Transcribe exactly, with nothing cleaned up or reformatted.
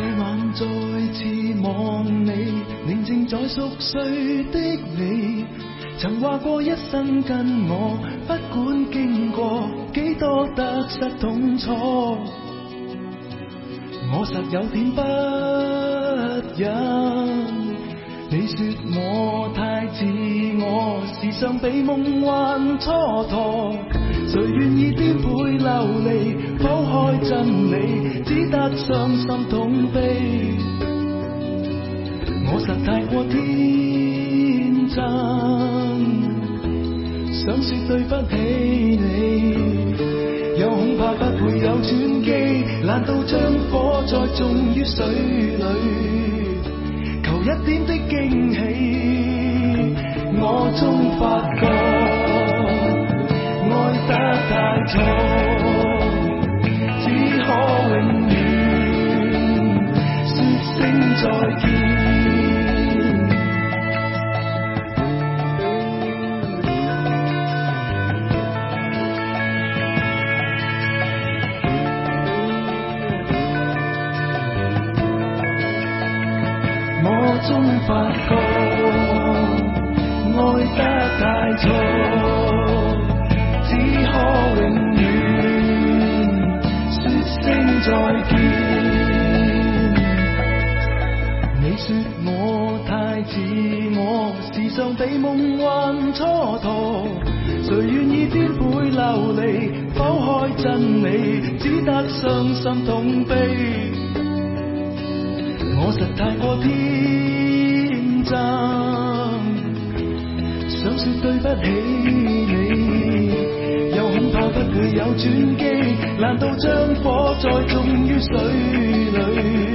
晚再次望你，宁靜在熟睡的你，曾話過一生跟我，不管經過幾多得失痛楚，我實有點不忍。你說我太自我，時常被夢幻蹉跎，誰願意顛沛流離，剖開真理，只得傷心痛悲。我實太過天真，想說對不起你，又恐怕不會有轉機，難道將火再種於水裏？求一點的驚喜，我終發覺愛得太錯，只可永遠說聲再見。終發覺愛得太錯，只可永遠說聲再見。你說我太自我，時常被夢幻蹉跎，誰願意顛沛流離，剖開真理，只得傷心痛悲。我實太過天真，想說對不起你，又恐怕不會有轉機，難道將火再種於水裏？